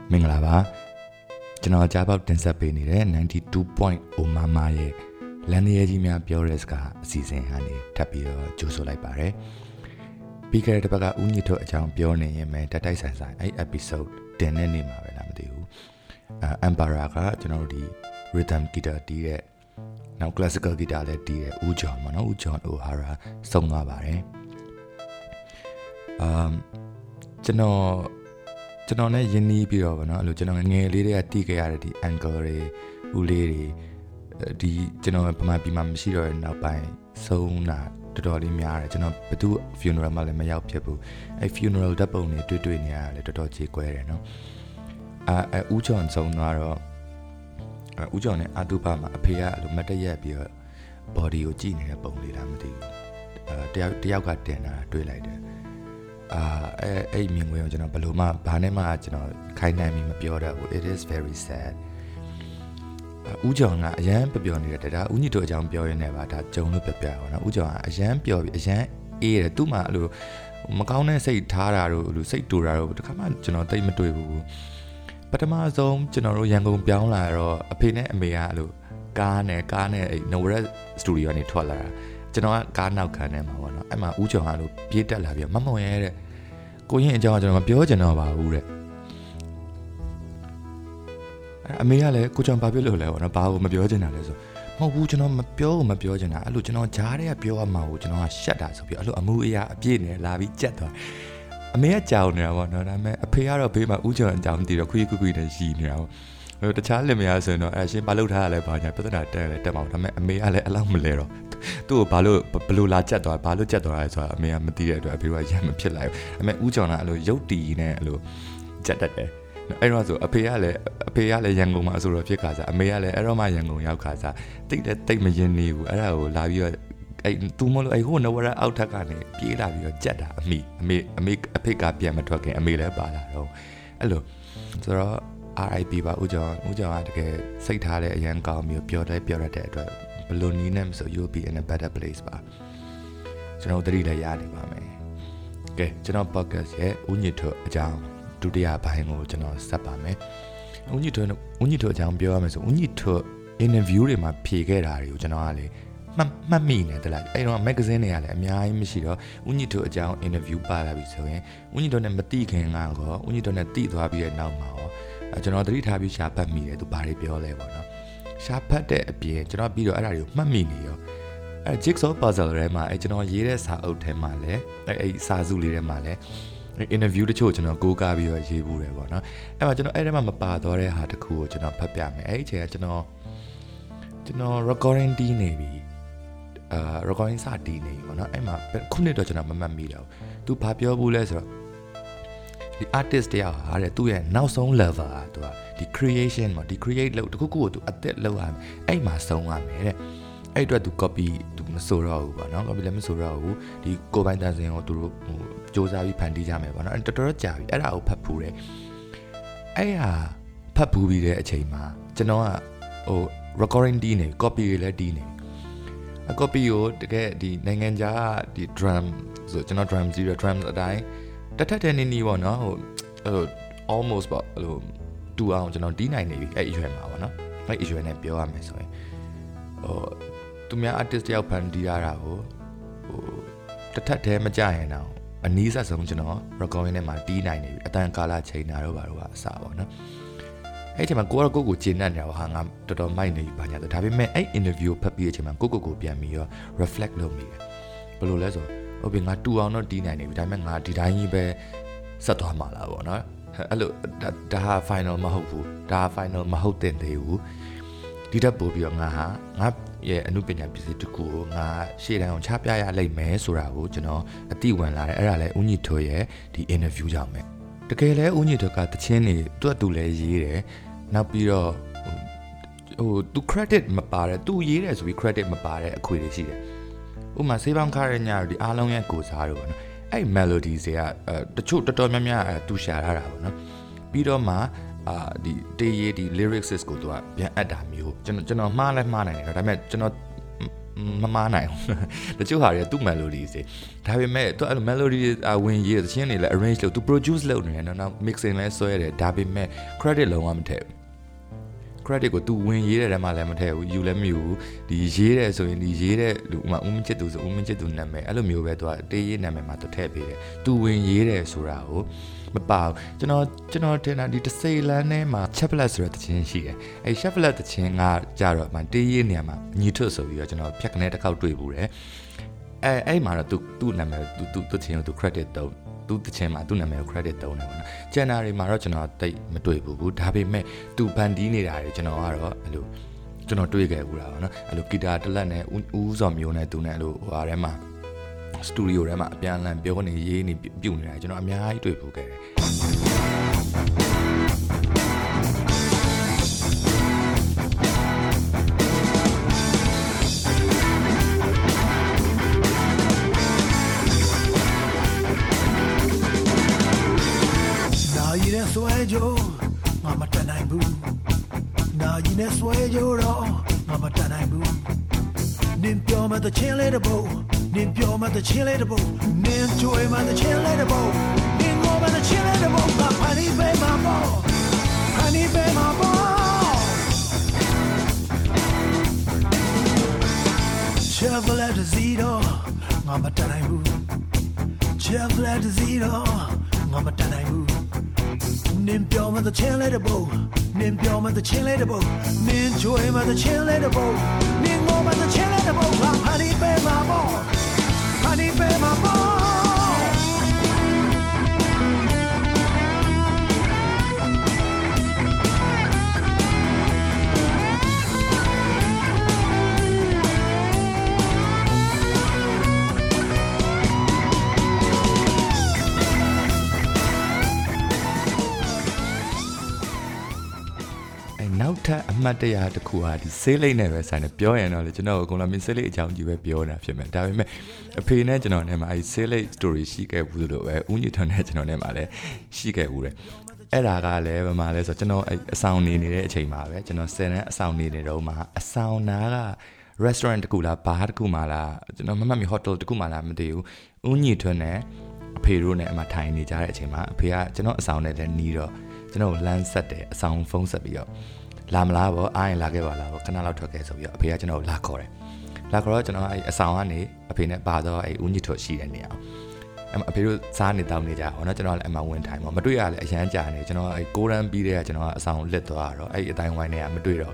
မင်္ဂလာပါကျွန်တော်ကြားပေါက်တင်ဆက်ပေးနေတဲ့ 92.0 မမရဲ့လန်ရဲကြီးများပြောတဲ့စကားအစီအစဉ်ကနေထပ်ပြီးတော့ကြိုဆိုလိုက်ပါတယ်ပြီးခဲ့တဲ့တစ်ပတ်ကဦးညစ်ထုတ်အကြောင်းပြောနေရင်ပဲတက်တိုက်ဆိုင်ဆိုင်အဲ့ episode တင်တဲ့နေ့မှာပဲလားမသိဘူးEmperor ကကျွန်တော်တို့ဒီ rhythm guitar တီးတဲ့နောက် classical guitar လည်းတီးတဲ့ဦးကျော်မှာနော်ဦးကျော်အိုဟာရာဆုံးသွားပါတယ်ကျွန်တော်နဲ့ယဉ်နီးပြီးတော့ဗောနော်အဲ့လိုကျွန်တော်ငယ်လေးတွေကတီးခဲ့ရတဲ့ဒီ angle တွေဦးလေးတွေဒီကျွန်တော်ပမာပြီးမှမရှိတော့တဲ့နောက်ပိုင်းဆုံးတာတော်တော်လေးများတယ်ကျွန်တော်ဘယ်သူ funeral မှလည်းမရောက်ဖြစ်ဘူးအဲ့ funeral ဓာတ်ပုံတွေတွေ့နေရတယ်တော်တော်ကြေကွဲတယ်နော်ဦးကျော်ဆုံးသွားတော့ဦးကျော်နဲ့အတူပါမှာအဖေကအဲ့လိုမတ်တရက်ပြီးတော့ body ကိုကြည့်နေတဲ့ပုံလေးလားမသိဘူးတယောက်ကတင်တာတွေ့လိုက်တယ်အဲ့မြင်ကွင်းကိုကျွန်တော်ဘယ်လိုမှဘာနဲ့မှကျွန်တော်ခိုင်းနိုင်ပြီးမပြောတတ်ဘူး it is very sad ဦးကျော်ကအရန်ပျော်နေတယ်ဒါဦးညစ်တို့အကြောင်းပြောရင်းနဲ့ပါဒါကြုံလို့ပြပါတော့နော်ဦးကျော်ကအရန်ပျော်ပြီးအရန်အေးတယ်သူ့မှာအဲ့လိုမကောင်းတဲ့စိတ်ထားတာတို့လူစိတ်တူတာတို့တခါမှကျွန်တော်တိတ်မတွေ့ဘူးပထမဆုံးကျွန်တော်တို့ရန်ကုန်ပြောင်းလာတော့အဖေနဲ့အမေကအဲ့လိုကားနဲ့အဲ့ Novaret Studio ကနေထွက်လာတာကျွန်တော်ကကားနောက်ခံထဲမှာပေါ့နော်အဲ့မှာဦးကျော်ကလို့ပြေးတက်လာပြီးမမွန်ရဲတဲ့ကိုရင်အကြောင်းကျွန်တော်မပြောချင်တော့ပါဘူးတဲ့အမေကလည်းကိုကျော်ဘာဖြစ်လို့လဲပေါ့နော်ဘာလို့မပြောချင်တာလဲဆိုမဟုတ်ဘူးကျွန်တော်မပြောချင်တာအဲ့လိုကျွန်တော်ဂျားတွေကပြောရမှာကိုကျွန်တော်ကရှက်တာဆိုပြီးအဲ့လိုအမှုအရာအပြည့်နဲ့လာပြီးကြက်သွားအမေကကြောင်နေတာပေါ့နော်ဒါပေမဲ့အဖေကတော့ဘေးမှာဦးကျော်အကြောင်းတည်တော့ခွေးနဲ့ရှိနေတာပေါ့တခြားလင်မယားဆိုရင်တော့အဲ့ရှင်ဘာလုပ်ထားရလဲဘာညာပြဿနာတက်မှာဒါပေမဲ့အမေကလည်းအလောက်မလဲတော့သူ့ကိုဘလို့လာကြက်သွားဘာလို့ကြက်သွားလဲဆိုတာအမေကမသိတဲ့အတွက်အဖေကရမ်းမဖြစ်လိုက်ဘူးဒါပေမဲ့ဦးကျော်ကအဲ့လိုရုပ်တီနဲ့အဲ့လိုကြက်တတ်တယ်အဲ့တော့ဆိုအဖေကလည်းရန်ကုန်မှာဆိုတော့ဖြစ်ခါစားအမေကလည်းအဲ့တော့မှရန်ကုန်ရောက်ခါစားတိတ်မရင်နေဘူးအဲ့ဒါကိုလာပြီးတော့အဲ့သူမလို့အဲ့ဟိုနဝရအောက်ထက်ကနေပြေးလာပြီးတော့ကြက်တာအဖေကပြန်မထွက်ခင်အမေလည်းပါလာတော့အဲ့လိုဆိုတော့ RIP ပါဦးကျော်ကတကယ်စိတ်ထားတဲ့အရန်ကောင်းပြီးပြောတတ်တဲ့အတွက်ဘလို့နီးနေမဆို you'll be in a better place ပါကျွန်တော်သတိလည်းရနေပါမယ်ကဲကျွန်တော် podcast ရဲ့ဦးညစ်ထုတ်အကြောင်းဒုတိယပိုင်းကိုကျွန်တော်ဆက်ပါမယ်ဦးညစ်ထုတ်အကြောင်းပြောရမယ်ဆိုဦးညစ်ထုတ် interview တွေမှာဖြေခဲ့တာတွေကိုကျွန်တော်ကလေမှတ်မိနေတယ်လားအဲ့တော့ magazine တွေကလည်းအများကြီးမရှိတော့ဦးညစ်ထုတ်အကြောင်း interview ပါလာပြီဆိုရင်ဦးညစ်ထုတ်နဲ့မတိခင်ကတော့ဦးညစ်ထုတ်နဲ့တိသွားပြီးတဲ့နောက်မှာကျွန်တော်သတိထားပြီးရှာဖတ်မိတယ်သူဘာတွေပြောလဲပေါ့နော်ရှာဖတ်တဲ့အပြင်ကျွန်တော်ပြီးတော့အဲ့ဒါတွေကိုမှတ်မိနေရောအဲ့ jigsaw puzzle ထဲမှာအဲ့ကျွန်တော်ရေးတဲ့စာအုပ်ထဲမှာလည်းအဲ့စာစုလေးထဲမှာလည်း interview တချို့ကျွန်တော်ကိုးကားပြီးတော့ရေးဘူးတယ်ပေါ့နော်အဲ့မှာကျွန်တော်အဲ့ထဲမှာမပါတော့တဲ့ဟာတခုကိုကျွန်တော်ဖတ်ပြမယ်အဲ့ဒီအချိန်ကကျွန်တော် recording တီးနေပြီrecording စတီးနေပြီပေါ့နော်အဲ့မှာခုနှစ်တော့ကျွန်တော်မမှတ်မိတော့သူဘာပြောဘူးလဲဆိုတော့ဒီ artist တယောက်ဟာတဲ့သူ့ရဲ့နောက်ဆုံး level อ่ะသူကဒီ creation မှာဒီ create လုပ်တခုခုကိုသူအသက်လုပ်ရမယ်အဲ့မှာဆုံးရမယ်တဲ့အဲ့အတွက်သူ copy သူမဆိုတော့ဘူးပေါ့နော် copy လည်းမဆိုတော့ဘူးဒီကိုပိုင်တန်စင်ကိုသူတို့စူးစမ်းပြီးဖန်တီးကြမယ်ပေါ့နော်တော်တော်ကြာပြီအဲ့ဒါကိုဖတ်ဖူးတယ်အဲ့ဟာဖတ်ဖူးပြီးတဲ့အချိန်မှာကျွန်တော်ကrecording တီးနေ copy တွေလည်းတီးနေအ copy ကိုတကယ်ဒီနိုင်ငံခြားဒီ drum ဆိုကျွန်တော် drum အတိုင်းတထက်တဲ့နေပေါ့နော်ဟိုalmost ပေါ့ဟိုတူအောင်ကျွန်တော်တီးနိုင်နေပြီအဲ့အရွယ်မှာပေါ့နော်အဲ့အရွယ်နဲ့ပြောရမယ်ဆိုရင်သူများ artist တယောက်ဖန်တီးရတာကိုတထက်တည်းမကြရင်တော့အနည်းဆက်ဆုံးကျွန်တော် recording နဲ့မှာတီးနိုင်နေပြီအတန်ကာလာချိန်တာတော့ဘာလို့ကအစားပေါ့နော်အဲ့ဒီမှာကိုကျဉ်းနေတာဟာငါတော်တော်မိုက်နေပြီဘာညာဒါပေမဲ့အဲ့ interview ဖတ်ပြီးတဲ့အချိန်မှာကိုပြန်ပြီးတော့ reflect လုပ်မိတယ်ဘယ်လိုလဲဆိုဟုတ်ပြီငါတူအောင်တော့တီးနိုင်နေပြီဒါပေမဲ့ငါဒီတိုင်းကြီးပဲဆက်သွားမှာလားပေါ့နော်အဲ့လိုဒါဟာ final မဟုတ်ဘူးဒါ final မဟုတ်တဲ့သေးဘူးဒီတက်ပို့ပြီးတော့ငါရဲ့အမှုပညာပစ္စည်းတစ်ခုကိုငါရှေ့တန်းအောင်ချပြရလိမ့်မယ်ဆိုတာကိုကျွန်တော်အတိဝင်လာတယ်အဲ့ဒါလည်းဦးညစ်ထွေးရဲ့ဒီ interview ကြောင့်ပဲတကယ်လဲဦးညစ်ထွေးကတချင်းနေသူလည်းရေးတယ်နောက်ပြီးတော့သူ credit မပါတယ်သူရေးတယ်ဆိုပြီး credit မပါတဲ့အခွေတွေရှိတယ်ဥမာဆေးပေါင်းခါရညတို့ဒီအားလုံးရဲ့ကိုစားတို့ပေါ့နော်အဲ့ melody တွေကတချို့တော်တော်များများသူရှာထားတာပေါ့နော်ပြီးတော့မှဒီတေးရေးဒီ lyrics ကိုသူကပြန်အပ်တာမျိုးကျွန်တော်မှားနိုင်တယ်ဒါပေမဲ့ကျွန်တော်မမားနိုင်တချို့ဟာတွေသူ့ melody တွေဒါပေမဲ့သူအဲ့လို melody ဝင်ရေးတဲ့ချင်းတွေလည်း arrange လုပ်သူ produce လုပ်နေတယ်နော် mixing လည်းဆွဲတယ်ဒါပေမဲ့ credit လုံးဝမထည့်ဘူး credit ကိုသူဝင်ရေးတဲ့ထဲမှာလည်းမထည့်ဘူးယူလည်းမယူဘူးဒီရေးတယ်ဆိုရင်ဒီရေးတဲ့လူဥမာဦးမင်းချစ်သူဆိုဦးမင်းချစ်သူနာမည်အဲ့လိုမျိုးပဲသူကတေးရေးနာမည်မှာသူထည့်ပေးတယ်သူဝင်ရေးတယ်ဆိုတာကိုမပါဘူးကျွန်တော်တင်တာဒီတစ်စိလန်းထဲမှာ Chevrolet ဆိုတဲ့တခြင်းရှိတယ်အဲ့ Chevrolet တခြင်းကကြတော့မှတေးရေးနေရာမှာညီထွတ်ဆိုပြီးတော့ကျွန်တော်ဖြတ်ကနေတစ်ခေါက်တွေ့ဘူးတယ်အဲ့မှာတော့သူ့နာမည်သူတခြင်းကိုသူ credit တော့သူတခြင်းမှာသူ့နာမည်ကို credit တုံးတယ်ပေါ့နော်ကျန်တာတွေမှာတော့ကျွန်တော်တိတ်မတွေ့ဘူးဒါပေမဲ့သူဘန်ဒီနေတာတွေကျွန်တော်ကတော့အဲ့လိုကျွန်တော်တွေ့ခဲ့ဘူးတာပေါ့နော်အဲ့လိုဂီတာတစ်လက်နဲ့ဦးစော်မျိုးနဲ့သူနဲ့အဲ့လိုဟိုဟာထဲမှာစတူဒီယိုထဲမှာအပြန်အလှန်ပြောနေရေးနေပြုတ်နေတာကျွန်တော်အများကြီးတွေ့ဘူးခဲ့တယ်ဆွဲကြငါမတနိုင်ဘူးနာကြီးနဲ့ဆွဲကြတော့ငါမတနိုင်ဘူးနင်ပြောမှတချင်းလေးတပုတ်နင်ပြောမှတချင်းလေးတပုတ်နင်ကြွေမှတချင်းလေးတပုတ်နင်ငိုမှတချင်းလေးတပုတ်ငါဖန်တီးပေးမှာပေါ့ဖန်တီးပေးမှာပေါ့ Chevrolet Zero ငါမတနိုင်ဘူး Chevrolet Zero ငါမတနိုင်ဘူးနင်ပြောမှတချင်းလေးတပုတ်နင်ပြောမှတချင်းလေးတပုတ်နင်ကြွေမှတချင်းလေးတပုတ်နင်ငိုမှတချင်းလေးတပုတ်ငါဖန်တီးပေးမှာပေါ့ဖန်တီးပေးမှာပေါ့နောက်ထပ်အမှတ်တရတစ်ခုဟာဒီဆေးလိပ်နဲ့ပဲဆိုင်တယ်ပြောရင်တော့လေကျွန်တော်အကုန်လုံးမင်းဆေးလိပ်အကြောင်းကြီးပဲပြောနေတာဖြစ်မယ်ဒါပေမဲ့အဖေနဲ့ကျွန်တော်နဲ့မှာအဲဒီဆေးလိပ် story ရှိခဲ့ဘူးလို့ပဲဦးညီထွန်းနဲ့ကျွန်တော်နဲ့မှာလည်းရှိခဲ့ဘူးတယ်အဲ့ဒါကလည်းဘာမှလဲဆိုတော့ကျွန်တော်အဆောင်နေနေတဲ့အချိန်မှာပဲကျွန်တော်10တန်းအဆောင်နေနေတော့မှအဆောင်နာက restaurant တခုလား bar တခုမှလားကျွန်တော်မမှတ်မိ hotel တခုမှလားမသိဘူးဦးညီထွန်းနဲ့အဖေတို့နဲ့အမှထိုင်နေကြတဲ့အချိန်မှာအဖေကကျွန်တော်အဆောင်နဲ့လည်းနီးတော့ကျွန်တော်လမ်းဆက်တယ်အဆောင်ဖုန်းဆက်ပြီးတော့လာမလားဗောအားရင်လာခဲ့ပါလားဗောခဏလောက်ထွက်ခဲ့ဆိုပြီးတော့အဖေကကျွန်တော်လာခေါ်တယ်လာခေါ်တော့ကျွန်တော်အဲ့အဆောင်ကနေအဖေနဲ့ပါတော့အဲ့ဦးညစ်ထွတ်ရှိတဲ့နေရာအဲ့အဖေတို့စားနေတောင်းနေကြအောင်နော်ကျွန်တော်လည်းအမှဝင်ထိုင်ဗောမတွေ့ရလဲအရန်ကြာနေကျွန်တော်အဲ့6ရန်ပြီးတဲ့ကကျွန်တော်ကအဆောင်လစ်သွားတော့အဲ့အတိုင်းဝိုင်းနေကမတွေ့တော့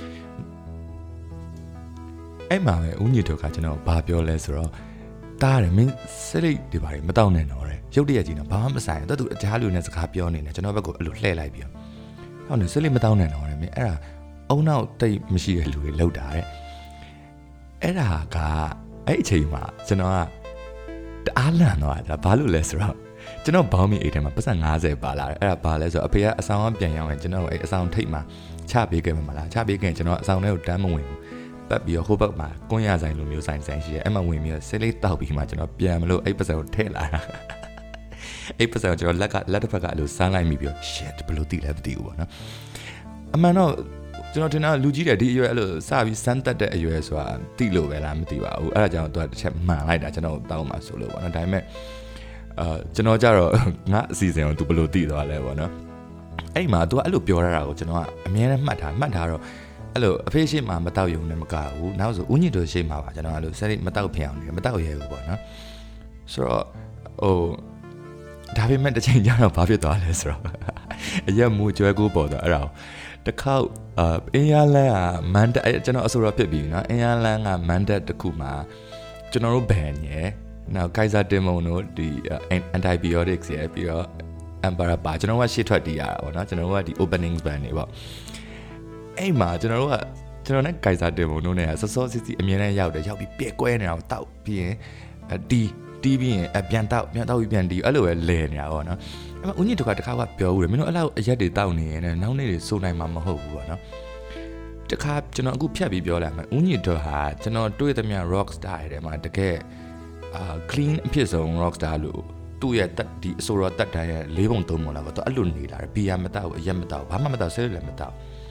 အဲ့မှာပဲဦးညစ်ထွတ်ကကျွန်တော်ဘာပြောလဲဆိုတော့တားတယ်မင်းစိတ်လိပ်ဒီပါမတောင်းနဲ့တော့တဲ့ရုပ်တရက်ကြီးနော်ဘာမှမဆိုင်တော့သူအကြားလူနဲ့စကားပြောနေတယ်ကျွန်တော်ဘက်ကအဲ့လိုလှည့်လိုက်ပြီးဟုတ်နေစိတ်လိပ်မတောင်းနဲ့တော့တဲ့မင်းအဲ့ဒါအုံနောက်တိတ်မရှိတဲ့လူတွေလောက်တာတဲ့အဲ့ဒါကအဲ့အချိန်မှာကျွန်တော်ကတအားလန့်သွားတာဘာလို့လဲဆိုတော့ကျွန်တော်ဘောင်းမီအိတ်ထဲမှာပတ်စံ90ပါလာတယ်အဲ့ဒါဘာလဲဆိုတော့အဖေကအဆောင်ကပြန်ရောက်ရင်ကျွန်တော်အဲ့အဆောင်ထိတ်မှာချပေးခဲ့မှာမလားချပေးခဲ့ကျွန်တော်အဆောင်ထဲကိုတန်းမဝင်ဘူးပတ်ပြီးတော့ဟိုဘက်မှာကွန်းရဆိုင်လိုမျိုးဆိုင်ရှိတယ်အဲ့မှာဝင်ပြီးတော့စိတ်လိပ်တောက်ပြီးမှကျွန်တော်ပြန်မလို့အဲ့ပတ်စံကိုထည့်လာတာအဲ့ပတ်စံကိုကျွန်တော်လက်တစ်ဖက်ကအဲ့လိုစမ်းလိုက်မိပြီးတော့ shit ဘယ်လိုသိလဲမသိဘူးပေါ့နော်အမှန်တော့ကျွန်တော်ထင်တာလူကြီးတယ်ဒီအရွယ်အဲ့လိုစပြီးစမ်းတက်တဲ့အရွယ်ဆိုတာတိလို့ပဲလားမသိပါဘူးအဲ့ဒါကြောင့်သူကတစ်ချက်မှန်လိုက်တာကျွန်တော်တောင်းမှဆိုလို့ပေါ့နော်ဒါပေမဲ့ကျွန်တော်ကြတော့ငါအစီအစဉ်ကိုသူဘယ်လိုသိသွားလဲပေါ့နော်အဲ့မှာသူကအဲ့လိုပြောရတာကိုကျွန်တော်ကအမြဲတမ်းမှတ်ထားတော့အဲ့လိုအဖေရှိမှမတောက်ယုံနဲ့မကဘူးနောက်ဆိုဦးညစ်တို့ရှိမှပါကျွန်တော်အဲ့လိုစက်မတောက်ဖြစ်အောင်နေမတောက်ရဲဘူးပေါ့နော်ဆိုတော့ဟိုဒါပေမဲ့တစ်ချိန်ကျတော့ဘာဖြစ်သွားလဲဆိုတော့အရက်မူကျွဲကူပေါ်တော့အဲ့ဒါတစ်ခေါက်အင်းရလန်းကမန်တက်ကျွန်တော်အဆိုတော့ဖြစ်ပြီနော်အင်းရလန်းကမန်တက်တစ်ခုမှာကျွန်တော်တို့ဘန်ရယ်နောက်ကိုက်ဆာတင်မုံတို့ဒီ antibiotics ရယ်ပြီးတော့ Emperor ပါကျွန်တော်ကရှေ့ထွက်တီးရတာပေါ့နော်ကျွန်တော်တို့ကဒီ opening band တွေပေါ့အဲ့မှာကျွန်တော်နဲ့ကိုက်ဆာတင်မုံတို့နဲ့စောစောစီစီအမြဲတမ်းရောက်ပြီးပြဲကွဲနေတာကိုတောက်ပြီးရင်တီးပြီးရင်ပြန်တောက်ပြီးပြန်တီးအဲ့လိုပဲလဲနေတာပေါ့နော်အဲ့မှာဦးညစ်တို့ကတခါကပြောဦးတယ်မင်းတို့အဲ့လောက်အရက်တွေတောက်နေရင်နောက်နေ့တွေစိုးနိုင်မှာမဟုတ်ဘူးပေါ့နော်တခါကျွန်တော်အခုဖြတ်ပြီးပြောလိုက်မယ်ဦးညစ်တို့ဟာကျွန်တော်တွေ့သမျှ rock star တွေမှာတကယ်clean အဖြစ်ဆုံး rock star လို့သူ့ရဲ့ဒီအဆိုတော်တက်တန်းရဲ့၄ပုံ၃ပုံလောက်တော့အဲ့လိုနေတာဘီယာမတောက်အရက်မတောက်ဘာမှမတောက်ဆဲလည်းမတောက်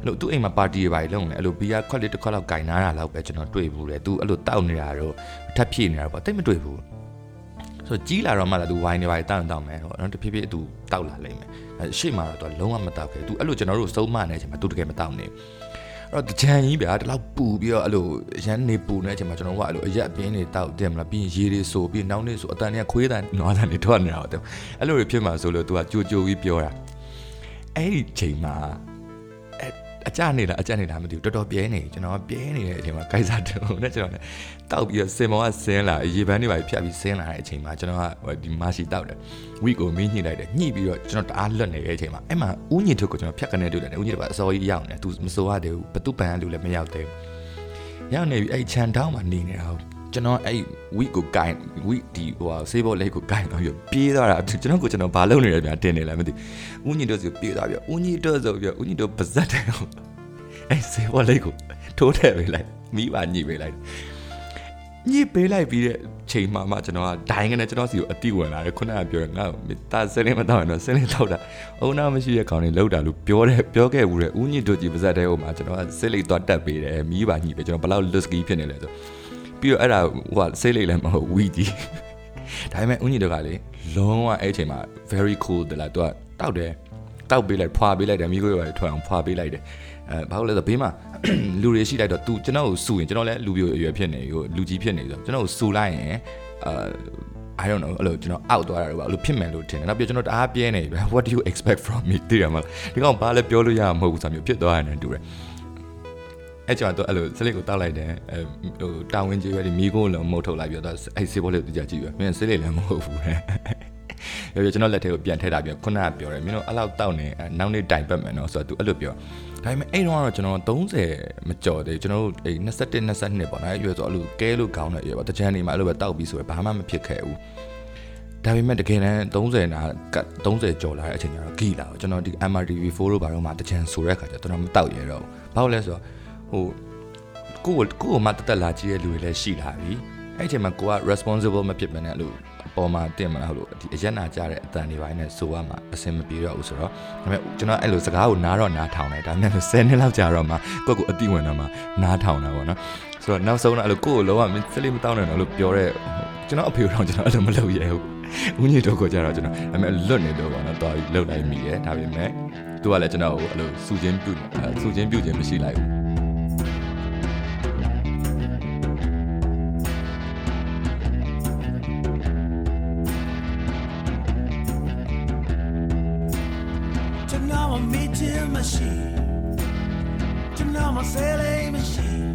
အဲ့လိုသူ့အိမ်မှာပါတီတွေပါလုံးလေအဲ့လိုဘီယာခွက်လေးတစ်ခွက်လောက်ကင်နာတာလောက်ပဲကျွန်တော်တွေ့ဘူးလေသူအဲ့လိုတောက်နေတာတော့ထပ်ဖြည့်နေတာပေါ့တိတ်မတွေ့ဘူးဆိုကြီးလာတော့မှလည်းသူဝိုင်းနေပါတောက်မယ်ဟောနော်တဖြည်းဖြည်းသူတောက်လာလိမ့်မယ်အဲ့ရှေ့မှာတော့သူလုံးဝမတောက်ခဲ့သူအဲ့လိုကျွန်တော်တို့စုံမနေတဲ့အချိန်မှာသူတကယ်မတောက်နေအဲ့တော့တချန်ကြီးဗျာတလောက်ပူပြီးတော့အဲ့လိုရန်နေပူနေတဲ့အချိန်မှာကျွန်တော်ကအဲ့လိုအရက်အပင်းတွေတောက်တယ်မလားပြီးရင်ရေတွေဆိုပြီးနောက်နေ့ဆိုအတန်တွေကခွေးတန်နွားတန်တွေထွက်နေတာတော့အဲ့လိုတွေဖြစ်မှာဆိုလို့သူကကြိုပြီးပြောတာအဲ့ဒီချိန်မှာအကြနေလားမသိဘူးတော်တော်ပြဲနေကျွန်တော်ပြဲနေတဲ့အချိန်မှာဂိုက်စားတုံးနဲ့ကျွန်တော်လည်းတောက်ပြီးတော့စင်မောကဆင်းလာရေပန်းတွေပါဖြတ်ပြီးဆင်းလာတဲ့အချိန်မှာကျွန်တော်ကဒီမာရှီတောက်တယ်ဝီကိုမင်းညှိလိုက်တယ်ညှိပြီးတော့ကျွန်တော်တအားလွတ်နေတဲ့အချိန်မှာအဲ့မှာဦးညင်ထုတ်ကိုကျွန်တော်ဖြတ်ကနေတွေ့တယ်ဦးညင်တို့ကအစောကြီးရောက်နေသူမစိုးရသေးဘူးဘသူ့ပန်ကလူလည်းမရောက်သေးဘူးရောက်နေပြီအဲ့ခြံတောင်းမှာနေနေတာကျွန်တော်အဲ့ဝီကိုဂိုင်းဝီဒီဟိုဆေးဘောလေးကိုဂိုင်းတော့ပြေးသွားတာကျွန်တော်ဘာလုပ်နေလဲဗျာတင်နေလားမသိဦးညင်တို့စီပြေးသွားပြီဦးညင်တို့ဆိုပြီးဦးညင်တို့ပါဇက်တယ်အဲ့ဆေးဘောလေးကိုထိုးထည့်ပေးလိုက်မိပါညှိပေးလိုက်ညှိပေးလိုက်ပြီးတဲ့ချိန်မှာကျွန်တော်ကဒိုင်းကနေကျွန်တော်စီကိုအတိဝင်လာတယ်ခုနကပြောတယ်ငါ့ကိုတာစင်းလေးမတော့ရင်တော့စင်းလေးတော့တာအုံနာမရှိတဲ့ကောင်တွေလောက်တာလို့ပြောခဲ့ဘူးတဲ့ဦးညင်တို့ကြီးပါဇက်တဲ့ဟိုမှာကျွန်တော်ကစစ်လေးသွားတက်ပေးတယ်မိပါညှိပေးကျွန်တော်ဘယ်လောက် lusky ဖြစ်နေလဲဆိုပြီးတော့အဲ့ဒါဟိုဆေးလေးလည်းမဟုတ်ဝီကြီးဒါပေမဲ့ဦးညီတို့ကလေလုံးဝအဲ့အချိန်မှာ very cool တလားသူကတောက်တယ်တောက်ပေးလိုက်ဖွာပေးလိုက်တယ်မိကိုရောထွက်အောင်ဖွာပေးလိုက်တယ်ဘာလို့လဲဆိုဘေးမှာလူတွေရှိလိုက်တော့သူကျွန်တော်ကိုစူရင်ကျွန်တော်လည်းလူပြိုအရွယ်ဖြစ်နေဟိုလူကြီးဖြစ်နေဆိုကျွန်တော်ကိုစူလိုက်ရင်I don't know အဲ့လိုကျွန်တော်အောက်သွားတာတော့အဲ့လိုဖြစ်မယ်လို့ထင်တယ်နောက်ပြီးကျွန်တော်တအားပြဲနေပြီ what do you expect from me တိရမှာဒီကောင်ဘာလဲပြောလို့ရမှာမဟုတ်ဘူးဆိုမျိုးဖြစ်သွားတယ်တူတယ်အဲ့ကြောင့်တော့အဲ့လိုစလိတ်ကိုတောက်လိုက်တယ်ဟိုတာဝန်ကြီးပဲဒီမိကိုလုံးမုတ်ထုတ်လိုက်ပြီးတော့အဲ့ဆေးဘောလေးကိုကြည့်ပဲမင်းစလိတ်လည်းမဟုတ်ဘူးတဲ့ပြောကျွန်တော်လက်ထဲကိုပြန်ထည့်တာပြန်ခုနကပြောတယ်မင်းတို့အဲ့လောက်တောက်နေနောက်နေ့တိုင်ပတ်မယ်နော်ဆိုတော့ तू အဲ့လိုပြောဒါပေမဲ့အဲ့တော့ကျွန်တော်30မကြော်သေးကျွန်တော်တို့အဲ့21 22ပေါ့နော်အဲ့ရွယ်ဆိုအဲ့လိုကဲလို့ခေါင်းနဲ့ရွယ်ပေါ့တချမ်းနေမှာအဲ့လိုပဲတောက်ပြီးဆိုရင်ဘာမှမဖြစ်ခဲ့ဘူးဒါပေမဲ့တကယ်တမ်း30နာ30ကျော်လာတဲ့အချိန်ကျတော့ဂီလာကျွန်တော်ဒီ MRTV4 လို့ဘာလို့မှတချမ်းဆိုတဲ့အခါကျတော့မတောက်ရတော့ဘာလို့လဲဆိုတော့ဟိုကိုမှတက်လာကြည့်တဲ့လူတွေလည်းရှိလာပြီအဲ့အချိန်မှာကိုက responsible မဖြစ်ဘဲနဲ့အဲ့လိုအပေါ်မှာတင်မလားဟုတ်လို့ဒီအရက်နာကြတဲ့အတန်တွေပိုင်းနဲ့ဆိုရမှာအဆင်မပြေတော့ဘူးဆိုတော့ဒါပေမဲ့ကျွန်တော်အဲ့လိုစကားကိုနားထောင်တယ်ဒါပေမဲ့10နှစ်လောက်ကြာတော့မှကိုအတိဝင်တော့မှနားထောင်တာပေါ့နော်ဆိုတော့နောက်ဆုံးတော့အဲ့လိုကိုလုံးဝစလိမတောင်းနေတော့လို့ပြောတဲ့ကျွန်တော်အဖေတော့ကျွန်တော်အဲ့လိုမလုပ်ရဘူးဦးညီတို့ကိုကြတော့ကျွန်တော်ဒါပေမဲ့လွတ်နေတော့ပေါ့နော်တော်ပြီးလှုပ်လိုက်မိတယ်ဒါပေမဲ့သူကလည်းကျွန်တော်ကိုအဲ့လိုစူချင်းပြုခြင်းမရှိလိုက်ဘူး machine to know my sailing machine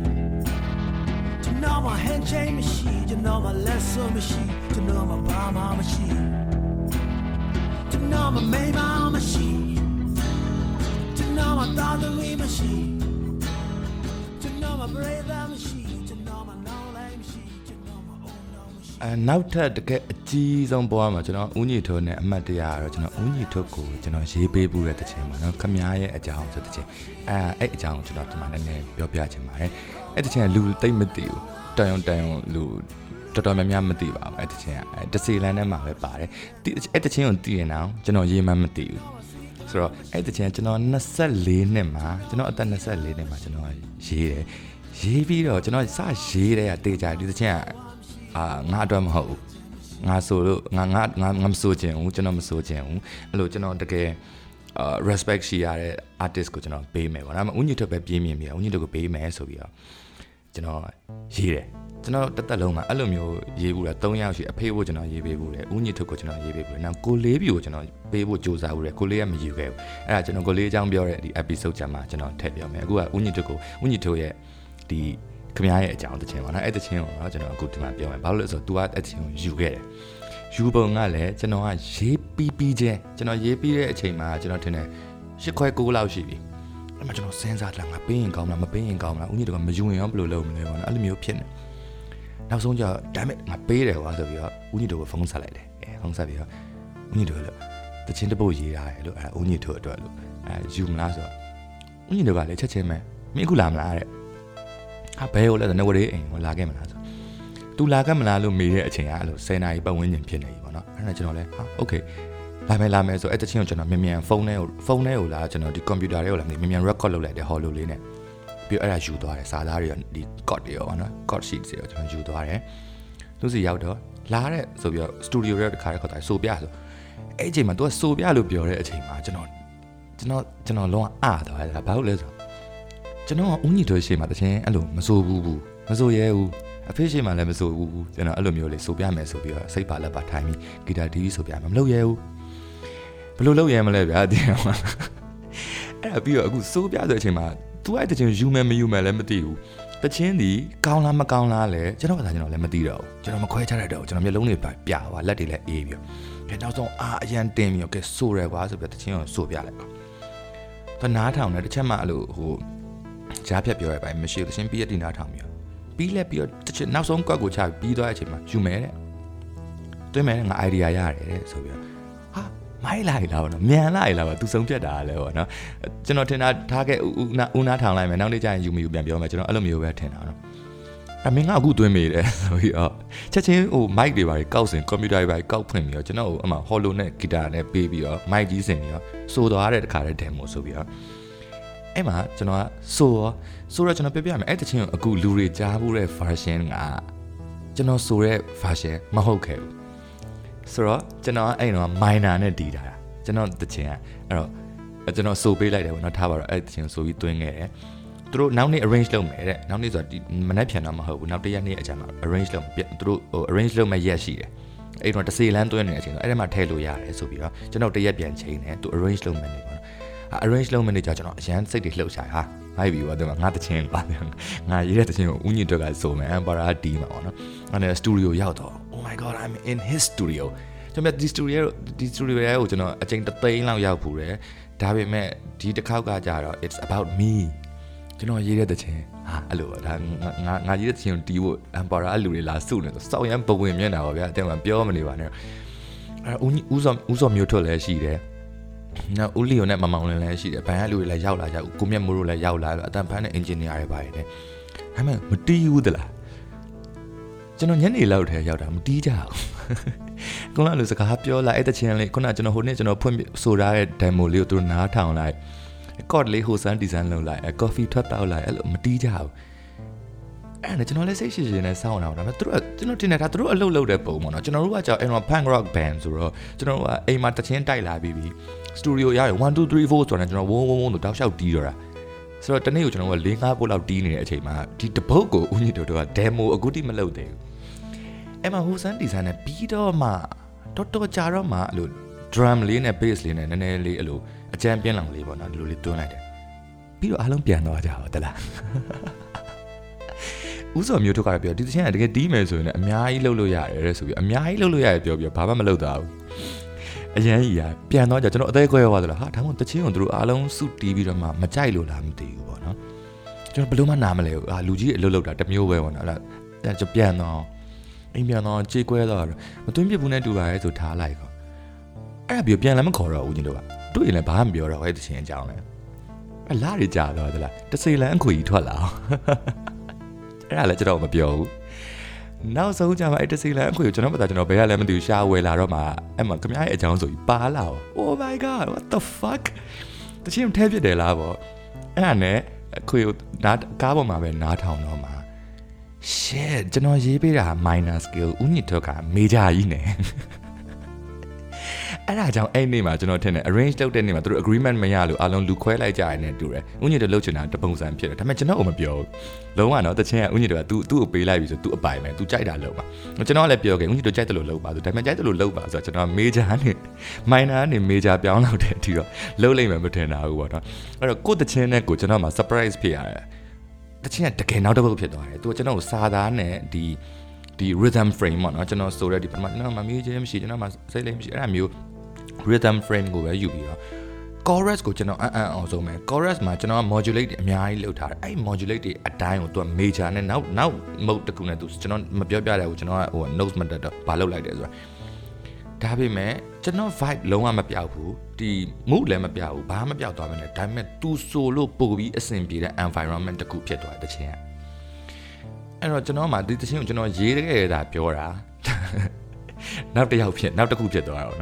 to know my handshake machine to know my lesson machine to know my Brahma machine to know my Mayma machine to know my Dadali machine to know my Brother machine to know my Knowledge machine to know my own machine နောက်ထပ်တကယ်အကြီးဆုံးဘဝမှာကျွန်တော်ဦးညီထိုးနဲ့အမှတ်တရတော့ကျွန်တော်ဦးညီထိုးကိုကျွန်တော်ရေးပေးဖို့တဲ့တခြင်းပါနော်ခမားရဲ့အကြောင်းဆိုတခြင်းအဲ့အကြောင်းကျွန်တော်ဒီမှာနည်းနည်းပြောပြချင်ပါတယ်အဲ့တခြင်းကလူသိမ့်မသိဘူးတန်ရုံလူတော်တော်များများမသိပါဘူးအဲ့တခြင်းကတစီလန်းထဲမှာပဲပါတယ်အဲ့တခြင်းကိုသိရင်တော့ကျွန်တော်ရေးမှမသိဘူးဆိုတော့အဲ့တခြင်းကျွန်တော်24နှစ်မှာကျွန်တော်အသက်24နှစ်မှာကျွန်တော်ရေးပြီးတော့ကျွန်တော်စရေးတဲ့တေချာဒီတခြင်းကငါအတွက်မဟုတ်ဘူးငါဆိုလို့ငါမဆိုချင်ဘူးကျွန်တော်မဆိုချင်ဘူးအဲ့လိုကျွန်တော်တကယ်respect ရှိရတဲ့ artist ကိုကျွန်တော်ပေးမယ်ပေါ့ဒါပေမဲ့ဦးညီထုတ်ပဲပြင်းမြင်ပြီးဦးညီထုတ်ကိုပေးမယ်ဆိုပြီးတော့ကျွန်တော်ရေးတယ်ကျွန်တော်တက်လုံးမှာအဲ့လိုမျိုးရေးဘူးတာ3ယောက်ရှိအဖေဖို့ကျွန်တော်ရေးပေးဘူးတယ်ဦးညီထုတ်ကိုကျွန်တော်ရေးပေးဘူးတယ်နောက်ကိုလေးပြီကိုကျွန်တော်ပေးဖို့ကြိုးစားဘူးတယ်ကိုလေးကမယူခဲ့ဘူးအဲ့ဒါကျွန်တော်ကိုလေးအကြောင်းပြောတဲ့ဒီ episode ကြမှာကျွန်တော်ထည့်ပြောမယ်အခုကဦးညီထုတ်ရဲ့ဒီခမားရဲ့အကြောင်းတခြင်းပါနော်အဲ့တခြင်းကိုတော့ကျွန်တော်အခုဒီမှာပြောမယ်ဘာလို့လဲဆိုတော့ तू ကအဲ့တခြင်းကိုယူခဲ့တယ်ယူပုံကလည်းကျွန်တော်ကရေးပြီးချင်းကျွန်တော်ရေးပြီးတဲ့အချိန်မှာကျွန်တော်ထင်တယ်8ခွဲ9လောက်ရှိပြီအဲ့မှာကျွန်တော်စဉ်းစားလာငါပေးရင်ကောင်းမလားမပေးရင်ကောင်းမလားဦးကြီးတို့ကမယူရင်ရောဘယ်လိုလုပ်မလဲပေါ့နော်အဲ့လိုမျိုးဖြစ်နေနောက်ဆုံးကျတော့ဒါမဲ့ငါပေးတယ်ကွာဆိုပြီးတော့ဦးကြီးတို့ကိုဖုန်းဆက်လိုက်တယ်ဖုန်းဆက်ပြီးတော့ဦးကြီးတို့လို့တခြင်းတစ်ပုတ်ရေးရတယ်လို့အဲ့ဦးကြီးတို့အတွက်လို့ယူမလားဆိုတော့ဦးကြီးတို့ကလည်းချက်ချင်းပဲမင်းအခုလာမလားတဲ့ဘဲကိုလည်းနဝရေးအိမ်ကိုလာခဲ့မလားဆိုသူလာခဲ့မလားလို့မေးတဲ့အချိန်ကအဲ့လို10နာရီပတ်ဝန်းကျင်ဖြစ်နေပြီပေါ့နော်အဲ့ဒါကျွန်တော်လည်းဟာโอเคလာမယ်ဆိုအဲ့တချင်းကိုကျွန်တော်မြန်ဖုန်းထဲကိုလာကျွန်တော်ဒီကွန်ပျူတာထဲကိုလာမြန် record လုပ်လိုက်တယ်ဟော်လိုလေးနဲ့ပြီးအဲ့ဒါယူသွားတယ်စာသားတွေဒီ code တွေရောနော် code sheet တွေရောကျွန်တော်ယူသွားတယ်သူစီရောက်တော့လာတဲ့ဆိုပြီးတော့ studio ရဲ့တစ်ခါတည်းခေါ်တာဆိုပြဆိုအဲ့အချိန်မှာ तू ကဆိုပြလို့ပြောတဲ့အချိန်မှာကျွန်တော်လုံးဝအားသွားတယ်ဘာလို့လဲဆိုကျွန်တော်ဦးညီတို့ရှေ့မှာတချင်းအဲ့လိုမဆိုဘူးမဆိုရဲဘူးအဖေရှေ့မှာလည်းမဆိုဘူးကျွန်တော်အဲ့လိုမျိုးလေးဆိုပြမယ်ဆိုပြီးတော့စိတ်ပါလက်ပါထိုင်ပြီးဂီတာတီးဆိုပြမယ်မလုပ်ရဲဘူးဘယ်လိုလုပ်ရဲမလဲဗျာဒီမှာအဲ့ဒါပြီးတော့အခုဆိုပြဆိုတဲ့အချိန်မှာ तू အဲ့တချင်းယူမယ်မယူမယ်လည်းမသိဘူးတချင်းဒီကောင်းလားမကောင်းလားလဲကျွန်တော်လည်းမသိတော့ဘူးကျွန်တော်မခွဲခြားရတော့ကျွန်တော်မျက်လုံးတွေပြသွားလက်တွေလည်းအေးပြီးတော့နောက်ဆုံးအရန်တင်းပြီးတော့ကဲဆိုရဲကွာဆိုပြီးတချင်းကိုဆိုပြလိုက်တနားထောင်တယ်တစ်ချက်မှအဲ့လိုဟိုကြားဖြတ်ပြောရပါမရှိဘူးတချင်းပြီးရတင်နားထောင်ပြီးလက်ပြီးတော့တစ်ချက်နောက်ဆုံးကွက်ကိုချပြီးသွားတဲ့အချိန်မှာယူမယ်တဲ့တွင်းမယ်ငါ idea ရတယ်ဆိုပြီးတော့ဟာမိုက်လိုက်လားဗောနော်မြန်လိုက်လားဗောသူဆုံးဖြတ်တာလဲဗောနော်ကျွန်တော်ထင်တာထားခဲ့ဦးနားထောင်လိုက်မယ်နောက်နေ့ကျရင်ယူမယူပြန်ပြောမယ်ကျွန်တော်အဲ့လိုမျိုးပဲထင်တာနော်အမင်းကအခုတွင်းမိတယ်ဆိုပြီးတော့ချက်ချင်းဟို mic တွေပါကောက်စင်ကွန်ပျူတာတွေပါကောက်ဖွင့်ပြီးတော့ကျွန်တော်ဟိုအမှ hollow နဲ့ guitar နဲ့ပေးပြီးတော့ mic ကြီးစင်ပြီးတော့ဆိုသွားတဲ့တခါတည်း demo ဆိုပြီးတော့အဲ့မှာကျွန်တော်ကဆိုတော့ကျွန်တော်ပြပြမယ်အဲ့တချင်းအခုလူတွေကြားဖို့တဲ့ version ကကျွန်တော်ဆိုတဲ့ version မဟုတ်ခဲ့ဘူးဆိုတော့ကျွန်တော်အဲ့တော့ minor နဲ့တီးတာကျွန်တော်တချင်းကအဲ့တော့ကျွန်တော်ဆိုပေးလိုက်တယ်ဗောနော်ထားပါတော့အဲ့တချင်းဆိုပြီးတွင်းခဲ့တယ်သူတို့နောက်နေ့ arrange လုပ်မယ်တဲ့နောက်နေ့ဆိုတော့ဒီမနေ့ပြန်တော့မဟုတ်ဘူးနောက်တစ်ရက်နေ့အချိန်မှာ arrange လုပ်သူတို့ဟို arrange လုပ်မဲ့ရက်ရှိတယ်အဲ့တော့တစ်စီလန်းတွင်းနေတဲ့အချိန်ဆိုအဲ့ဒါမှထည့်လို့ရတယ်ဆိုပြီးတော့ကျွန်တော်တစ်ရက်ပြန်ချိန်တယ်သူ arrange လုပ်မယ်နေပေါ့နော်arrange လုပ်မယ်နေကြကျွန်တော်အရန်စိတ်တွေလှုပ်ရှားဟာလိုက်ပြီပေါ့ဒီမှာငါတချင်းပါငါရေးတဲ့တချင်းကိုဦးညီတို့ကဆိုမယ်ပါရာတီးမှာပေါ့နော်အဲ့ဒါ studio ရောက်တော့ oh my god I'm in his studio ကျွန်တော်ဒီ studio ရဲ့ကိုကျွန်တော်အချိန်3သိန်းလောက်ရောက်ဖူးတယ်ဒါပေမဲ့ဒီတစ်ခေါက်ကကြတော့ it's about meကျွန်တော်ရေးတဲ့တခြင်းဟာအဲ့လိုဒါငါရေးတဲ့တခြင်းကိုတီးဖို့အမ်ပါရာလူတွေလာစုနေဆိုစောက်ရမ်းပဝင်မြင်တာပါဗျာအတင်းကပြောမနေပါနဲ့အဲ့ဦးစောမျိုးထွက်လည်းရှိတယ်နောက်ဦးလီယိုနဲ့မမောင်လင်းလည်းရှိတယ်ဘန်ကလူတွေလည်းရောက်လာကြကိုမြတ်မိုးတို့လည်းရောက်လာအတန်ဖန်နဲ့ engineer တွေပါတယ်တဲ့အဲ့မဲ့မတီးဘူးသလားကျွန်တော်ညနေလောက်ထဲရောက်တာမတီးကြဘူးခုနကလူစကားပြောလာအဲ့တခြင်းလေးခုနကကျွန်တော်ဟိုနေ့ကျွန်တော်ဖွင့်ဆိုထားတဲ့ demo လေးကိုသူတို့နားထောင်လိုက်code လေးဟိုစမ်း design လုပ်လိုက် coffee ထွက်တောက်လိုက်အဲ့လိုမတီးကြဘူးအဲ့ဒါကျွန်တော်လည်းစိတ်ရှိရှိနဲ့စောင့်နေတာဒါပေမဲ့သူတို့ကျွန်တော်တင်နေတာသူတို့အလုပ်လုပ်တဲ့ပုံပေါ့နော်ကျွန်တော်တို့ကကြောက်အဲ့တော့ punk rock band ဆိုတော့ကျွန်တော်တို့ကအိမ်မှာတချင်းတိုက်လာပြီး studio ရတယ်1 2 3 4ဆိုတော့ကျွန်တော်ဝုန်းဆိုတောက်လျှောက်တီးတော့တာဆိုတော့တနေ့ကိုကျွန်တော်က4-5 ဖို့လောက်တီးနေတဲ့အချိန်မှာဒီတပုတ်ကိုဦးညီတို့က demo အခုတိမလုပ်သေးဘူးအဲ့မှာဟိုစမ်း design နဲ့ပြီးတော့မှတော်ကြာတော့မှအဲ့လို drum လေးနဲ့ bass လေးနဲ့နည်းနည်းလေးအဲ့လိုအကြမ်းပြင်းလောင်လေးပေါ့နော်ဒီလိုလေးတွန်းလိုက်တယ်ပြီးတော့အားလုံးပြန်သွားကြပါတလားဦးစောမျိုးထုတ်ကြပြောဒီတချင်းကတကယ်တီးမယ်ဆိုရင်အများကြီးလှုပ်လို့ရတယ်တဲ့ဆိုပြီးအများကြီးလှုပ်လို့ရတယ်ပြောပြီးဘာမှမလုပ်တော့ဘူးအရန်ကြီးပြန်သွားကြကျွန်တော်အသေးခွဲသွားသလားဟာဒါမှမဟုတ်တချင်းကိုတို့အားလုံးစုတီးပြီးတော့မှမကြိုက်လို့လားမသိဘူးပေါ့နော်ကျွန်တော်ဘယ်လို့မှနားမလဲဘူးလူကြီးအလုပ်လုပ်တာတမျိုးပဲပေါ့နော်အဲ့ဒါကျွန်ပြန်တော့အိမ်ပြန်တော့ကြေးခွဲတော့မသွင်းပြဘူးနဲ့တူပါရဲ့ဆိုထားလိုက်ကောအဲ့ဒါပြီးပြန်လည်းမခေါ်တော့ဦးညီတို့ကတွေ့ရင်လည်းဘာမှမပြောတော့ဟဲ့တချင်းအကြောင်းလဲအလားတွေကြာတော့သလားတစိလန်းအခွေကြီးထွက်လာအောင်အဲ့ဒါလည်းကျွန်တော်မပြောဘူးနောက်ဆုံးကြမှာအဲ့တစိလန်းအခွေကိုကျွန်တော်မသိကျွန်တော်ဘယ်ကလည်းမသိဘူးရှားဝယ်လာတော့မှအဲ့မှာခမရဲ့အကြောင်းဆိုပြီးပါလာအောင် oh my god what the fuck တချင်းထဲဖြစ်တယ်လားဗောအဲ့ဒါနဲ့အခွေကိုကားပေါ်မှာပဲနားထောင်တော့မှာ shit ကျွန်တော်ရေးပေးတာ minor scale ဦးညီတော့က major ကြီးနေအဲ့ဒါကြောင့်အဲ့နေ့မှာကျွန်တော်ထင်တယ် arrange လုပ်တဲ့နေ့မှာသူတို့ agreement မရလို့အားလုံးလူခွဲလိုက်ကြရနေတူတယ်။ဦးညီတို့လှုပ်ချင်တာတပုံစံဖြစ်တယ်။ဒါပေမဲ့ကျွန်တော်ကမပြောဘူး။လုံးဝတော့တချင်းကဦးညီတို့ကသူ့ကိုပေးလိုက်ပြီဆိုသူ့အပိုင်ပဲ။ तू ကြိုက်တာလုပ်ပါ။ကျွန်တော်ကလည်းပြောခဲ့ဦးညီတို့ကြိုက်တယ်လို့လုပ်ပါဆိုဒါပေမဲ့ကြိုက်တယ်လို့လုပ်ပါဆိုတော့ကျွန်တော် major နဲ့ minor နဲ့ major ပြောင်းလောက်တဲ့အထိတော့လှုပ်လိုက်မှမထင်တာဘူးပေါ့နော်။အဲ့တော့ကိုတချင်းနဲ့ကိုကျွန်တော်မှ surprise ဖြစ်ရတယ်။တချင်းကတကယ်နောက်တစ်ပုတ်ဖြစ်သွားတယ်။ तू ကျွန်တော်ကိုစာသားနဲ့ဒီ rhythm frame ပေါ့နော်ကျွန်တော်ဆိုတဲ့ဒီပထမကျွန်တော်မမေးခြင်းမရှိကျွန်တော်မှစိတ်လေးမရှိအဲ့ဒါမျိုးrhythm frame ကိုပဲယူပြီးတော့ chorus ကိုကျွန်တော်အောင်ဆုံးမယ် chorus မှာကျွန်တော် modulate အများကြီးလုပ်ထားတယ်အဲ့ modulate တွေအတိုင်းကိုသူက major နဲ့နောက် mode တစ်ခုနဲ့သူကျွန်တော်မပြောပြတယ်ကိုကျွန်တော်ကဟို notes မတက်တော့ဘာလုပ်လိုက်တယ်ဆိုတာဒါပေမဲ့ကျွန်တော် vibe လုံးဝမပြောက်ဘူးဒီ mood လည်းမပြောက်ဘူးဘာမှမပြောက်သွားမနဲ့ဒါပေမဲ့သူဆိုလို့ပို့ပြီးအဆင်ပြေတဲ့ environment တစ်ခုဖြစ်သွားတဲ့ချင်းအဲ့တော့ကျွန်တော်မှဒီတချင်းကိုကျွန်တော်ရေးခဲ့တာပြောတာနောက်တစ်ခုဖြစ်သွားတော့နော်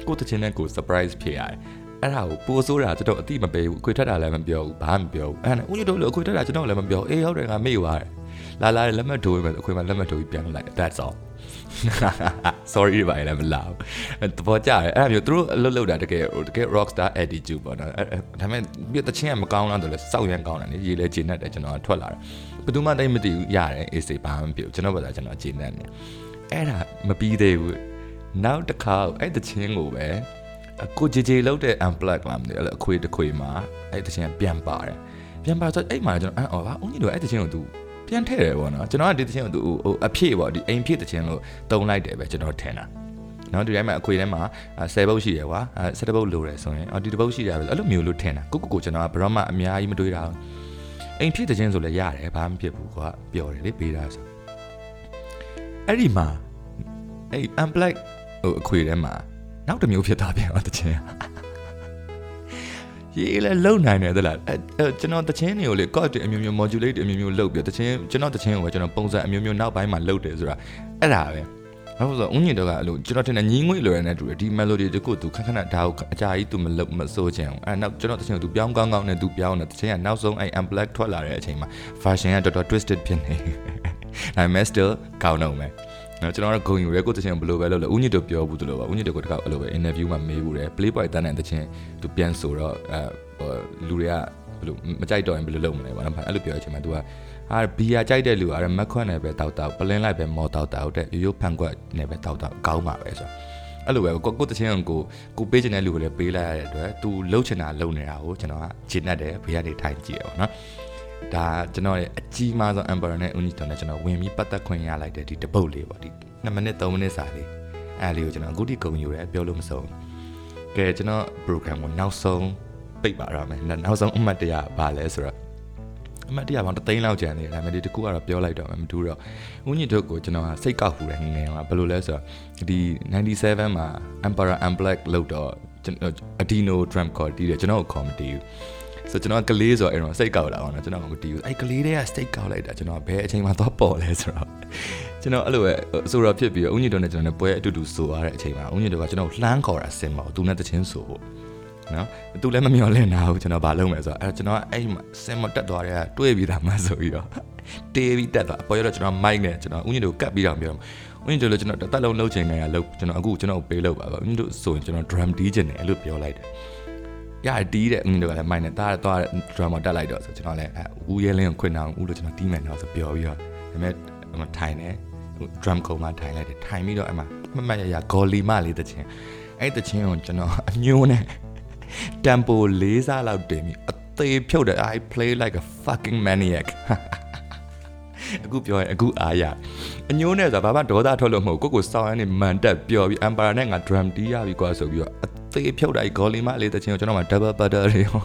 ကိုတချင်းနဲ့ကို surprise ဖြစ်ရတယ်အဲ့ဒါကိုပိုဆိုးတာကျွန်တော်အတိမပေးဘူးအခွေထက်တာလည်းမပြောဘူးဘာမှမပြောဘူးအဲ့ဒါဦးညတို့လည်းအခွေထက်တာကျွန်တော်လည်းမပြောအေးဟုတ်တယ်ငါမေ့သွားတယ်လာလက်မှတ်ထိုးမယ်အခွေမှာလက်မှတ်ထိုးပြီးပြန်လိုက် that's all sorry ဘာလဲမလားတပေါ်ကြတယ်အဲ့ဒါမျိုးသူတို့အလုပ်လုပ်တာတကယ် rock star attitude ပေါ့နော်ဒါပေမဲ့ပြတချင်းကမကောင်းလားဆိုလဲစောက်ရမ်းကောင်းတယ်လေရေးလဲဂျင်းနဲ့တယ်ကျွန်တော်ထွက်လာတယ်ဘယ်သူမှတိတ်မသိဘူးရတယ်အေးစေးဘာမှမပြောကျွန်တော်ဘာသာကျွန်တော်ဂျင်းနဲ့နေအဲ့ဒါမပြီးသေးဘူးနောက်တစ်ခါအဲ့တချင်းကိုပဲကိုဂျေဂျေလောက်တဲ့ unplug လာမသိဘူးအခွေတစ်ခွေမှာအဲ့တချင်းပြန်ပါတယ်ပြန်ပါဆိုအဲ့မှာကျွန်တော်ဟာဦးကြီးတို့အဲ့တချင်းကိုသူပြန်ထည့်တယ်ပေါ့နော်ကျွန်တော်ကဒီတချင်းကိုသူအဖြည့်ပေါ့ဒီအိမ်ဖြည့်တချင်းလို့တုံးလိုက်တယ်ပဲကျွန်တော်ထင်တာနော်ဒီတိုင်းမှာအခွေထဲမှာ10ပုတ်ရှိတယ်ကွာ17ပုတ်လိုတယ်ဆိုရင်ဒီတစ်ပုတ်ရှိတယ်အဲ့လိုမျိုးလို့ထင်တာကိုကျွန်တော်ကဘရော့မှအများကြီးမတွေးတာအိမ်ဖြည့်တချင်းဆိုလည်းရတယ်ဘာမှဖြစ်ဘူးကွာပျော်တယ်လေပေးတာဆိုအဲ့ဒီမှာအဲ့ unplug အခွေထဲမှာနောက်တစ်မျိုးဖြစ်သွားပြန်တော့တချင်းရေးလဲလုံနိုင်တယ်သလားကျွန်တော်တချင်းတွေကိုလေ chord အမျိုးမျိုး modulate အမျိုးမျိုးလုပ်ပြီးတချင်းကျွန်တော်တချင်းကိုပဲကျွန်တော်ပုံစံအမျိုးမျိုးနောက်ပိုင်းမှာလုပ်တယ်ဆိုတာအဲ့ဒါပဲဘာလို့ဆိုဦးညင်တော့ကအဲ့လိုကျွန်တော်ထင်တယ်ညီငွေလိုရတဲ့တူတယ်ဒီ melody တခုသူခဏခဏဒါကိုအကြာကြီးသူမလုပ်မစိုးချင်အောင်အဲ့နောက်ကျွန်တော်တချင်းကိုသူပြောင်းကောင်းကောင်းနဲ့သူပြောင်းတယ်တချင်းကနောက်ဆုံးအဲ့ unplug ထွက်လာတဲ့အချိန်မှာ version ကတော်တော် twisted ဖြစ်နေဒါပေမဲ့ still ကောင်းတော့မယ်နော်ကျွန်တော်ကဂုံယူရဲကိုတချင်းဘယ်လိုပဲလုပ်လဲဦးညစ်တို့ပြောဘူးသူလိုပါဦးညစ်တို့ကတခါအဲ့လိုပဲ interview မှာမေးဘူးတယ် playboy တန်းတဲ့တချင်းသူပြန်ဆိုတော့လူတွေကဘယ်လိုမကြိုက်တော့ရင်ဘယ်လိုလုပ်မလဲဗောနော်အဲ့လိုပြောတဲ့အချိန်မှာ तू ကဘီယာကြိုက်တဲ့လူကမက်ခွက်နဲ့ပဲတောက်ပလင်းလိုက်ပဲမော်တောက်တဲ့ရိုးဖန်ခွက်နဲ့ပဲတောက်ကောင်းပါပဲဆိုအဲ့လိုပဲကိုတချင်းကိုပေးချင်တဲ့လူကိုလည်းပေးလိုက်ရတဲ့အတွက် तू လှုပ်ချင်တာလှုပ်နေတာကိုကျွန်တော်ကဂျင်းနဲ့တယ်ဘေးကနေထိုင်ကြည့်ရပါတော့ဒါကျွန်တော်ရဲ့အကြီးမားဆုံး Emperor နဲ့ Uniton နဲ့ကျွန်တော်ဝင်ပြီးပတ်သက်ခွင့်ရလိုက်တဲ့ဒီတပုတ်လေးပေါ့ဒီ2မိနစ်3မိနစ်စာလေးအဲ့လေးကိုကျွန်တော်အခုထိဂုဏ်ယူရဲပြောလို့မဆုံးကဲကျွန်တော် program ကိုနောက်ဆုံးပိတ်ပါရမယ်နောက်ဆုံးအမှတ်တရဘာလဲဆိုတော့အမှတ်တရပေါင်း3သိန်းလောက်ကျန်နေတယ်ဒါပေမဲ့ဒီတကူကတော့ပြောလိုက်တော့မတူတော့ဦးညစ်တို့ကိုကျွန်တော်စိတ်ကောက်ဖူးတယ်ငငယ်ကဘယ်လိုလဲဆိုတော့ဒီ97မှာ Emperor Unplugged လောက်တော့ကျွန်တော် Adino drum cord တီးတယ်ကျွန်တော်ခေါ်မတီးဘူးဆိုကျွန်တော်ကလေးဆိုအဲ့တော့စိတ်ကောက်လာအောင်နော်ကျွန်တော်ကမတီးဘူးအဲ့ကလေးတွေကစိတ်ကောက်လိုက်တာကျွန်တော်ဘယ်အချိန်မှသွားပေါ်လဲဆိုတော့ကျွန်တော်အဲ့လိုပဲဆိုတော့ဖြစ်ပြီးတော့ဦးညစ်တို့နဲ့ကျွန်တော်နဲ့ပွဲအတူတူဆိုရတဲ့အချိန်မှာဦးညစ်တို့ကကျွန်တော်လှမ်းခေါ်တာစင်ပါဘူးသူနဲ့တချင်းဆိုဖို့နော်သူလည်းမမျော်လင့်တာဘူးကျွန်တော်ဘာလုပ်မယ်ဆိုတော့အဲ့ကျွန်တော်အဲ့မှာစင်မတက်သွားတဲ့တွေးပြီးတာမှဆိုပြီးတော့တေးပြီးတက်သွားပေါ်ရတော့ကျွန်တော်မိုက်နဲ့ကျွန်တော်ဦးညစ်တို့ကတ်ပြီးတော့ပြောဦးညစ်တို့လည်းကျွန်တော်တက်လုံးလှုပ်ချင်နေတာလှုပ်ကျွန်တော်အခုကျွန်တော်ပေးလို့ပါဦးညစ်တို့ဆိုရင်ကျွန်တော် drum တီးချင်တယ်အဲ့လိုပြောလိုက်တယ်ရတီးတဲ့ဦးညစ်တို့ကလည်းမိုက်နဲ့တားသွား drum တက်လိုက်တော့ဆိုကျွန်တော်လည်းဦးရဲလင်းကိုခွင့်အောင်ဦးလို့ကျွန်တော်တီးမယ်တော့ဆိုပြောပြီးတော့ဒါပေမဲ့ထိုင်နေ drum ခုံမှာထိုင်လိုက်တယ်ထိုင်ပြီးတော့အဲ့မှာမတ်ရဂေါ်လီမလေးတချင်းအဲ့တချင်းကိုကျွန်တော်အညိုးနဲ့tempo 4စားလောက်တင်ပြီးအသေးဖြုတ်တယ် I play like a fucking maniac အခုပြောရင်အခုအားရအညိုးနဲ့ဆိုတာဘာမှဒေါသထွက်လို့မဟုတ်ကိုစောင်းရနေမန်တက်ပျော်ပြီး Emperor နဲ့ငါ drum တီးရပြီကွာဆိုပြီးတော့အသေးဖြုတ်တယ်ဂေါ်လီမလေးတချင်းကိုကျွန်တော်မှ double butter တွေဟော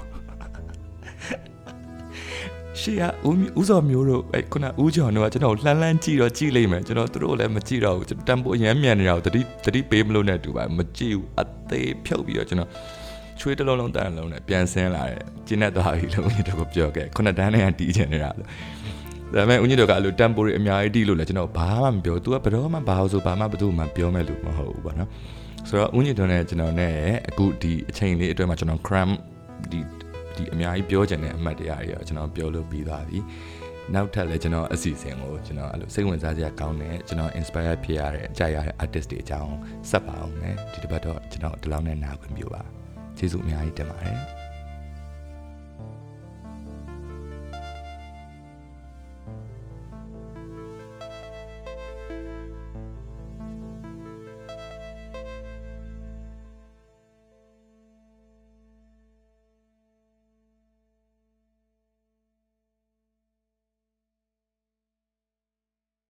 ရှေ့ကဦးစောမျိုးတို့အဲ့ခုနဦးကျော်တို့ကကျွန်တော်လှမ်းကြည့်တော့ကြည့်လိုက်မယ်ကျွန်တော်တို့လည်းမကြည့်တော့ဘူးကျွန်တော်တန်ဖိုးအရမ်းမြန်နေတာကိုတတိပေးမလို့နဲ့တူပါမကြည့်ဘူးအသေးဖြုတ်ပြီးတော့ကျွန်တော်ချွေးတစ်လုံးလုံးတန်းလုံးနဲ့ပြန်ဆင်းလာတယ်ကျင်းနဲ့သွားပြီလို့ဦးညတို့ကပြောခဲ့ခုနတန်းနဲ့တီးချင်နေတာလို့ဒါပေမဲ့ဦးညတို့ကအဲ့လိုတန်ဖိုးတွေအများကြီးတီးလို့လဲကျွန်တော်ဘာမှမပြော तू ကဘယ်တော့မှဘာလို့ဆိုဘာမှဘယ်သူမှပြောမဲ့လို့မဟုတ်ဘူးပေါ့နော်ဆိုတော့ဦးညတို့နဲ့ကျွန်တော်နဲ့အခုဒီအချိန်လေးအတွင်းမှာကျွန်တော် cram ဒီအများကြီးပြောချင်တဲ့အမှတ်တရတွေကျွန်တော်ပြောလို့ပြီးသွားပြီနောက်ထပ်လည်းကျွန်တော်အစီအစဉ်ကိုကျွန်တော်အဲ့လိုစိတ်ဝင်စားစရာကောင်းတဲ့ကျွန်တော် inspire ဖြစ်ရတဲ့အကြိုက်ရတဲ့ artist တွေအကြောင်းဆက်ပါအောင်မယ်ဒီတစ်ပတ်တော့ကျွန်တော်ဒီလောက်နဲ့နားခွင့်ပြုပါကျေးဇူးအများကြီးတင်ပါတယ်